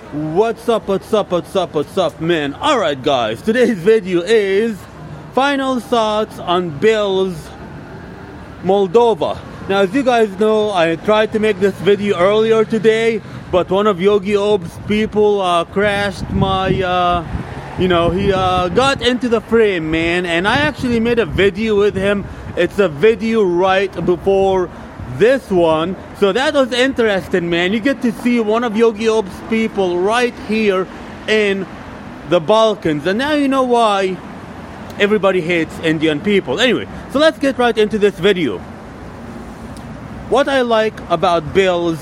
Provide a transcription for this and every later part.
What's up, man? Alright guys, today's video is final thoughts on Bills Moldova. Now as you guys know, I tried to make this video earlier today, but one of Yogi Ob's people crashed my, he got into the frame, man, and I actually made a video with him. It's a video right before this one, so that was interesting, man. You get to see one of Yogi Ob's people right here in the Balkans, and now you know why everybody hates Indian people. Anyway, so let's get right into this video. What I like about Bills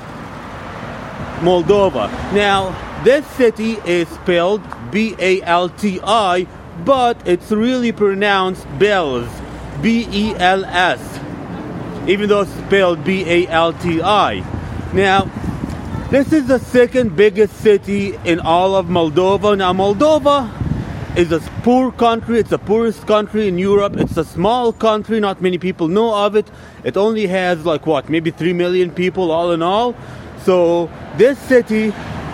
Moldova. Now, this city is spelled B-A-L-T-I, but it's really pronounced Belz, B-E-L-S. Even though it's spelled B-A-L-T-I. Now, this is the second biggest city in all of Moldova. Now, Moldova is a poor country. It's the poorest country in Europe. It's a small country. Not many people know of it. It only has, maybe 3 million people all in all. So, this city,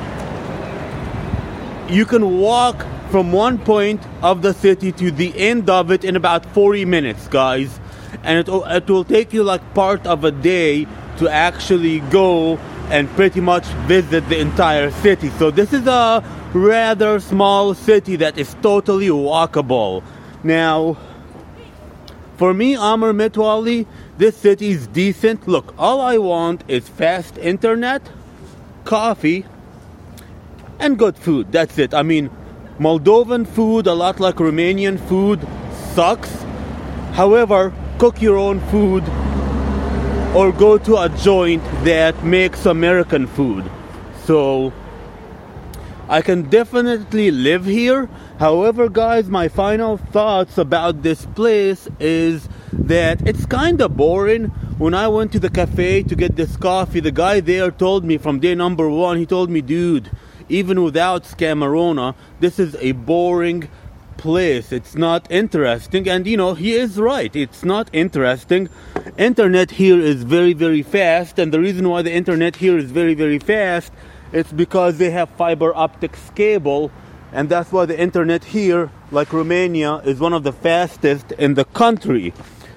you can walk from one point of the city to the end of it in about 40 minutes, guys. And it will take you part of a day to actually go and pretty much visit the entire city. So this is a rather small city that is totally walkable. Now, for me, Amr Mitwali, this city is decent. Look, all I want is fast internet, coffee, and good food. That's it. I mean, Moldovan food, a lot like Romanian food, sucks. However, cook your own food or go to a joint that makes American food. So I can definitely live here. However, guys, my final thoughts about this place is that it's kind of boring. When I went to the cafe to get this coffee, the guy there told me from day number one, he told me, dude, even without Scamarona, this is a boring place. It's not interesting. And he is right, it's not interesting. Internet here is very, very fast, and the reason why the internet here is very, very fast, it's because they have fiber optics cable, and that's why the internet here, like Romania, is one of the fastest in the country.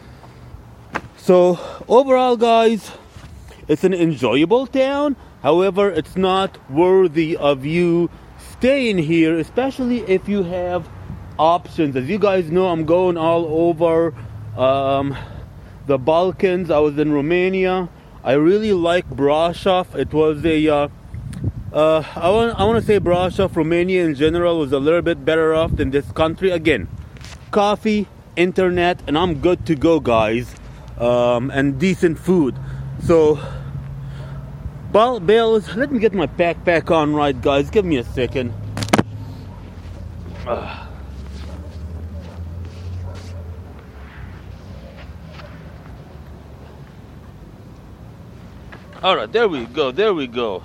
So overall, guys, it's an enjoyable town. However, it's not worthy of you staying here, especially if you have options. As you guys know, I'm going all over the Balkans. I was in Romania. I really like Brasov. It was I want to say Brasov, Romania in general, was a little bit better off than this country. Again, coffee, internet, and I'm good to go, guys. And decent food. So, Bills, let me get my backpack on right, guys. Give me a second. Alright, there we go.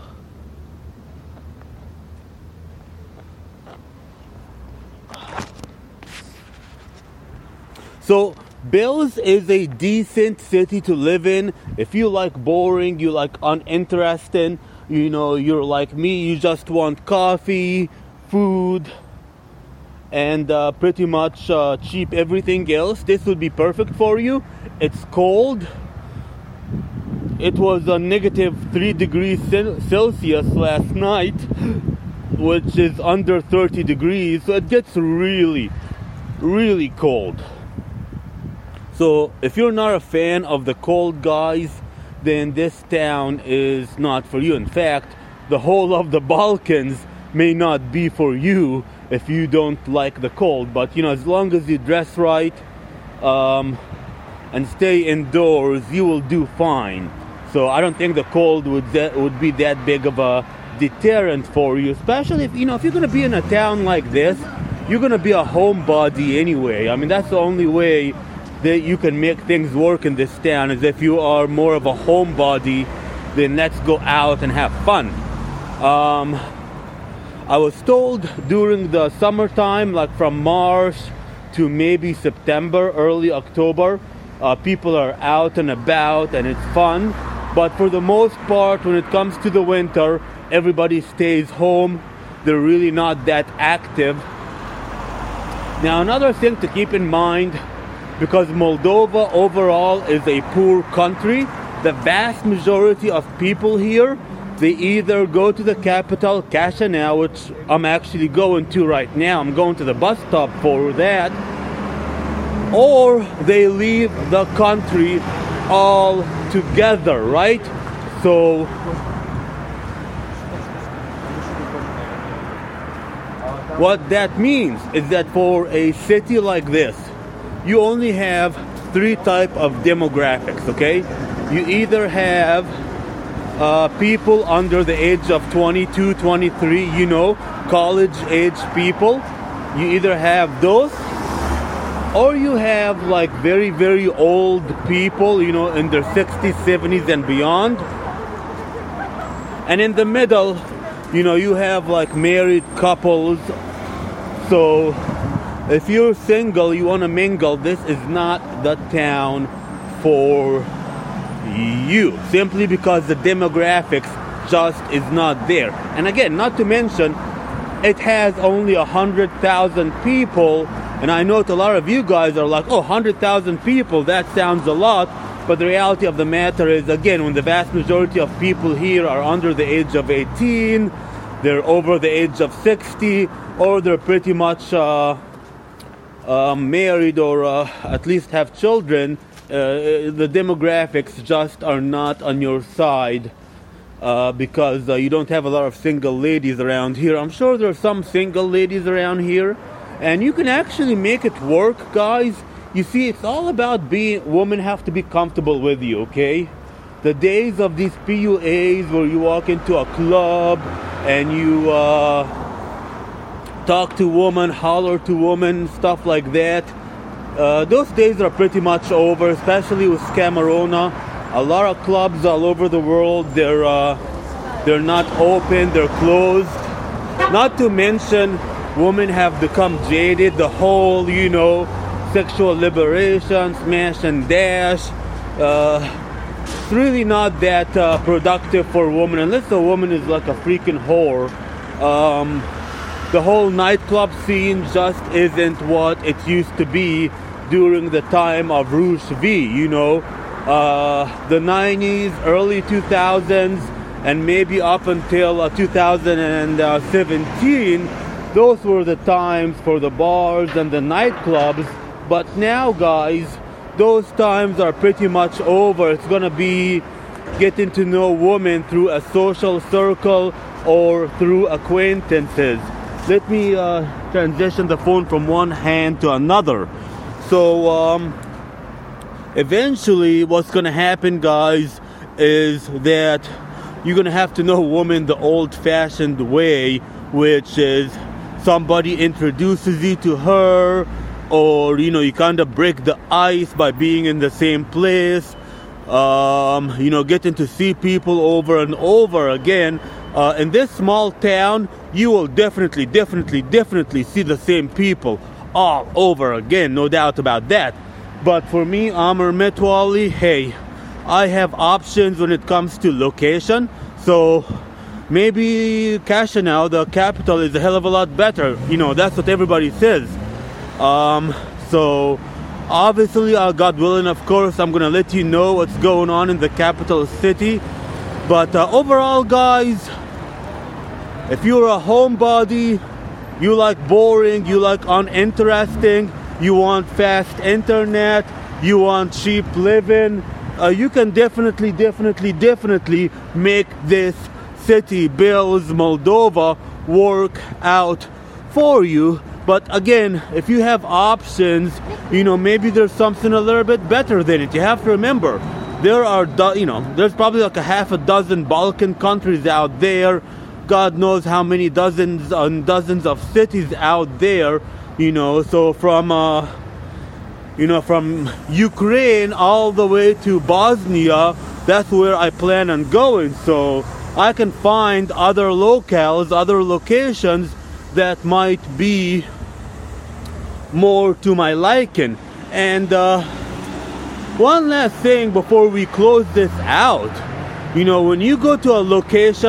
So, Bills is a decent city to live in. If you like boring, you like uninteresting, you're like me, you just want coffee, food, and pretty much cheap everything else, this would be perfect for you. It's cold. It was a negative 3 degrees Celsius last night, which is under 30 degrees, so it gets really, really cold. So if you're not a fan of the cold, guys, then this town is not for you. In fact, the whole of the Balkans may not be for you if you don't like the cold. But as long as you dress right and stay indoors, you will do fine. So I don't think the cold would be that big of a deterrent for you, especially if you're going to be in a town like this, you're going to be a homebody anyway. I mean, that's the only way that you can make things work in this town, is if you are more of a homebody, then let's go out and have fun. I was told during the summertime, from March to maybe September, early October, people are out and about and it's fun. But for the most part, when it comes to the winter, everybody stays home. They're really not that active. Now, another thing to keep in mind, because Moldova overall is a poor country, the vast majority of people here, they either go to the capital, Chisinau, which I'm actually going to right now. I'm going to the bus stop for that. Or they leave the country all together, right? So what that means is that for a city like this, you only have three types of demographics, okay? You either have people under the age of 22, 23, you know, college-age people. You either have those, or you have like very, very old people, you know, in their 60s, 70s, and beyond. And in the middle, you know, you have like married couples. So if you're single, you want to mingle, this is not the town for you, simply because the demographics just is not there. And again, not to mention, it has only 100,000 people, and I know a lot of you guys are like, oh, 100,000 people, that sounds a lot. But the reality of the matter is, again, when the vast majority of people here are under the age of 18, they're over the age of 60, or they're pretty much married, or at least have children, the demographics just are not on your side, because you don't have a lot of single ladies around here. I'm sure there are some single ladies around here, and you can actually make it work, guys. You see, it's all about women have to be comfortable with you, okay? The days of these PUAs where you walk into a club and you talk to women, holler to women, stuff like that, those days are pretty much over, especially with Camerona. A lot of clubs all over the world, they're not open, they're closed. Not to mention, women have become jaded. The whole, you know, sexual liberation, smash and dash, it's really not that productive for a woman, unless a woman is like a freaking whore. The whole nightclub scene just isn't what it used to be during the time of Rouge V, you know. The 90s, early 2000s, and maybe up until 2017, those were the times for the bars and the nightclubs. But now, guys, those times are pretty much over. It's gonna be getting to know women through a social circle or through acquaintances. Let me transition the phone from one hand to another. So eventually what's gonna happen, guys, is that you're gonna have to know women the old-fashioned way, which is somebody introduces you to her, or, you know, you kind of break the ice by being in the same place, you know, getting to see people over and over again. In this small town, you will definitely see the same people all over again, no doubt about that. But for me, Amr Metwali, hey, I have options when it comes to location. So maybe Chisinau, the capital, is a hell of a lot better. You know, that's what everybody says. So obviously, God willing, of course, I'm gonna let you know what's going on in the capital city. But overall, guys, if you're a homebody, you like boring, you like uninteresting, you want fast internet, you want cheap living, you can definitely make this city, Bilz, Moldova, work out for you. But again, if you have options, you know, maybe there's something a little bit better than it. You have to remember, there are, you know, there's probably like a half a dozen Balkan countries out there. God knows how many dozens and dozens of cities out there, you know. So from, you know, from Ukraine all the way to Bosnia, that's where I plan on going. So I can find other locales, other locations that might be more to my liking. And one last thing before we close this out, you know, when you go to a location,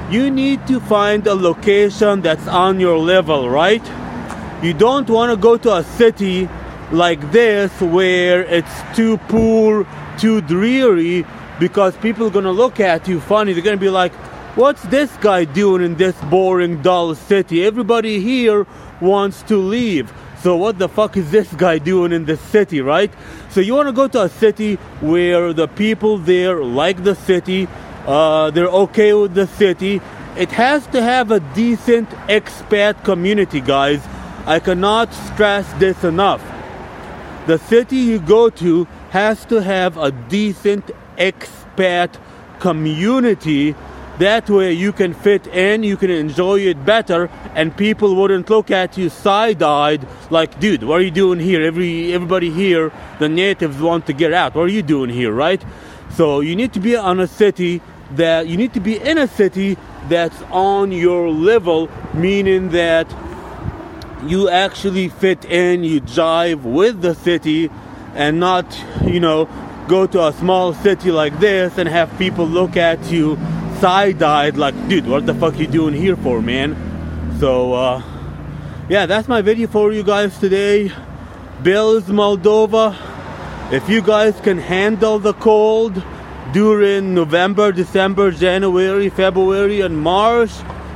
you need to find a location that's on your level, right? You don't want to go to a city like this where it's too poor, too dreary, because people are going to look at you funny. They're going to be like, what's this guy doing in this boring, dull city? Everybody here wants to leave. So what the fuck is this guy doing in this city, right? So you want to go to a city where the people there like the city, they're okay with the city. It has to have a decent expat community, guys. I cannot stress this enough. The city you go to has to have a decent expat community. That way you can fit in, you can enjoy it better, and people wouldn't look at you side-eyed like, dude, what are you doing here? Everybody here, the natives want to get out. What are you doing here, right? So you need to be in a city that's on your level, meaning that you actually fit in, you jive with the city, and not, go to a small city like this and have people look at you side-eyed like, dude, what the fuck you doing here for, man? So yeah, that's my video for you guys today. Bill's Moldova. If you guys can handle the cold during November, December, January, February, and March,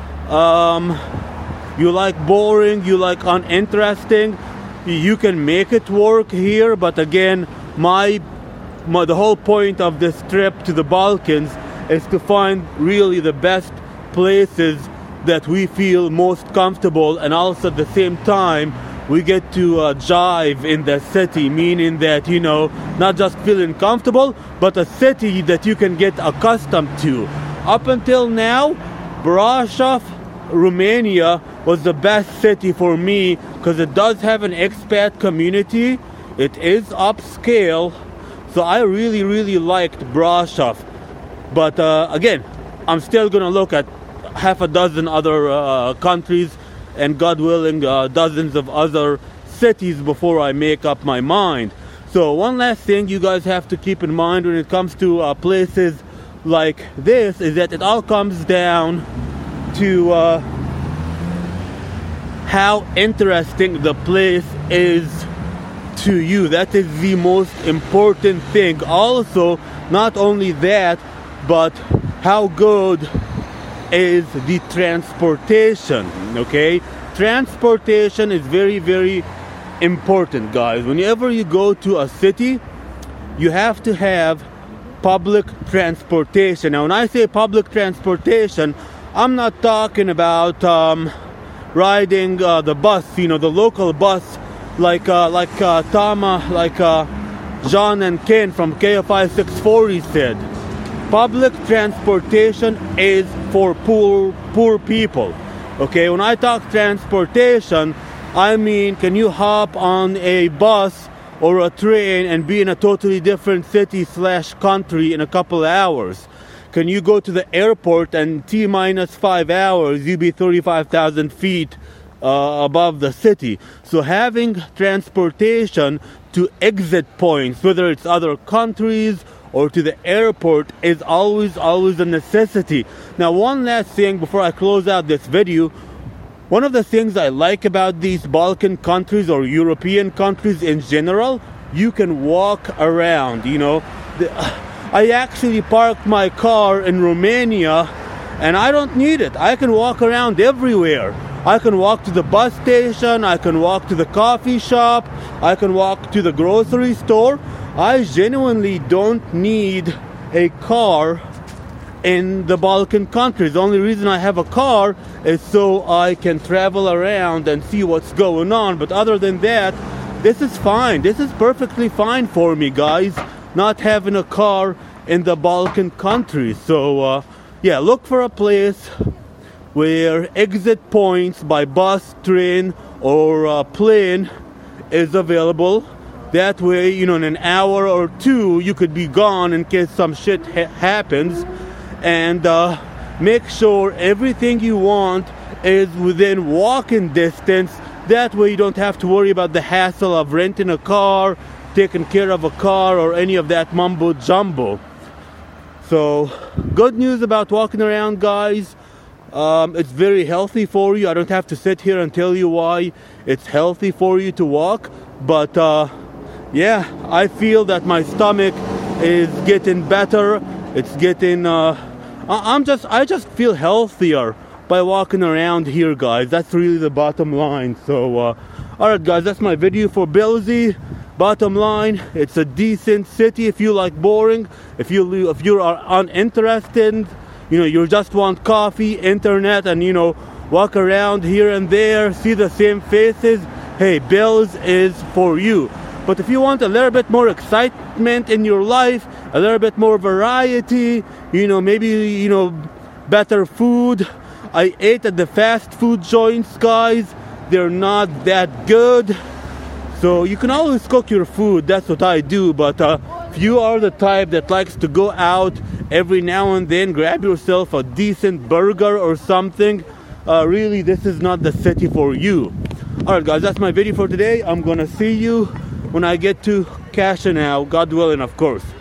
you like boring, you like uninteresting, you can make it work here. But again, the whole point of this trip to the Balkans is to find really the best places that we feel most comfortable, and also at the same time we get to jive in the city, meaning that, not just feeling comfortable, but a city that you can get accustomed to. Up until now, Brasov, Romania was the best city for me because it does have an expat community. It is upscale, so I really, really liked Brasov. But again, I'm still going to look at half a dozen other countries, and God willing, dozens of other cities before I make up my mind. So one last thing you guys have to keep in mind when it comes to places like this is that it all comes down to how interesting the place is to you. That is the most important thing. Also, not only that, but how good is the transportation, okay? Transportation is very, very important, guys. Whenever you go to a city, you have to have public transportation. Now, when I say public transportation, I'm not talking about riding the bus, the local bus, like Tama, John and Ken from KFI 640 said. Public transportation is for poor people. Okay, when I talk transportation, I mean, can you hop on a bus or a train and be in a totally different city/country in a couple of hours? Can you go to the airport and T-minus 5 hours, you be 35,000 feet above the city? So having transportation to exit points, whether it's other countries or to the airport, is always a necessity. Now, one last thing before I close out this video. One of the things I like about these Balkan countries or European countries in general, you can walk around, I actually parked my car in Romania and I don't need it. I can walk around everywhere. I can walk to the bus station, I can walk to the coffee shop, I can walk to the grocery store. I genuinely don't need a car in the Balkan countries. The only reason I have a car is so I can travel around and see what's going on. But other than that, this is fine. This is perfectly fine for me, guys, not having a car in the Balkan countries. So, yeah, look for a place where exit points by bus, train, or plane is available. That way, in an hour or two, you could be gone in case some shit happens. And make sure everything you want is within walking distance. That way you don't have to worry about the hassle of renting a car, taking care of a car, or any of that mumbo jumbo. So, good news about walking around, guys. It's very healthy for you. I don't have to sit here and tell you why it's healthy for you to walk. But yeah, I feel that my stomach is getting better. It's getting I just feel healthier by walking around here, guys. That's really the bottom line. So alright guys, that's my video for Belize. Bottom line, it's a decent city if you like boring, if you are uninterested, you just want coffee, internet, and walk around here and there, see the same faces. Hey, Belize is for you. But if you want a little bit more excitement in your life, a little bit more variety, maybe better food. I ate at the fast food joints, guys. They're not that good. So you can always cook your food. That's what I do. But if you are the type that likes to go out every now and then, grab yourself a decent burger or something, really, this is not the city for you. Alright guys, that's my video for today. I'm gonna see you when I get to Casino, God willing, of course.